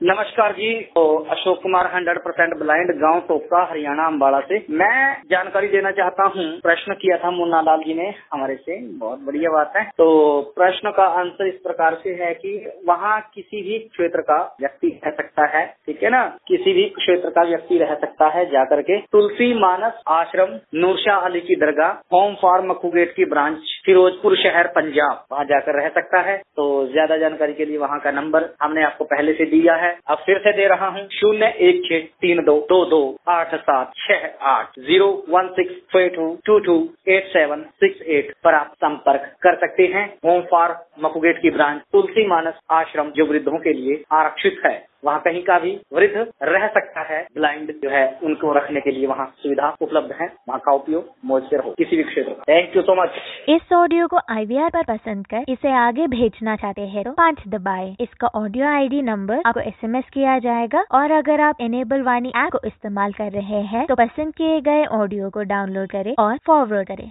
नमस्कार जी। तो अशोक कुमार 100% ब्लाइंड, गांव टोपका, हरियाणा, अम्बाड़ा से मैं जानकारी देना चाहता हूँ। प्रश्न किया था मुन्ना लाल जी ने हमारे से, बहुत बढ़िया बात है। तो प्रश्न का आंसर इस प्रकार से है कि वहाँ किसी भी क्षेत्र का व्यक्ति रह सकता है, ठीक है ना, किसी भी क्षेत्र का व्यक्ति रह सकता है जाकर के तुलसी मानस आश्रम, नूरशाह अली की दरगाह, होम फॉर मक्खू गेट की ब्रांच, फिरोजपुर शहर, पंजाब, वहाँ जाकर रह सकता है। तो ज्यादा जानकारी के लिए वहाँ का नंबर हमने आपको पहले से दिया है, अब फिर से दे रहा हूँ। 01632228768 01642228768 पर आप संपर्क कर सकते हैं। होम फॉर मक्खू गेट की ब्रांच, तुलसी मानस आश्रम, जो वृद्धों के लिए आरक्षित है। वहाँ कहीं का भी वृद्ध रह सकता है। ब्लाइंड जो है उनको रखने के लिए वहाँ सुविधा उपलब्ध है। वहाँ का उपयोग मौज से हो किसी भी क्षेत्र में। Thank you so much. इस ऑडियो को IVR पर पसंद कर इसे आगे भेजना चाहते हैं तो 5 दबाएं। इसका ऑडियो ID नंबर आपको SMS किया जाएगा। और अगर आप इनेबल वाणी ऐप को इस्तेमाल कर रहे हैं तो पसंद किए गए ऑडियो को डाउनलोड करें और फॉरवर्ड करें।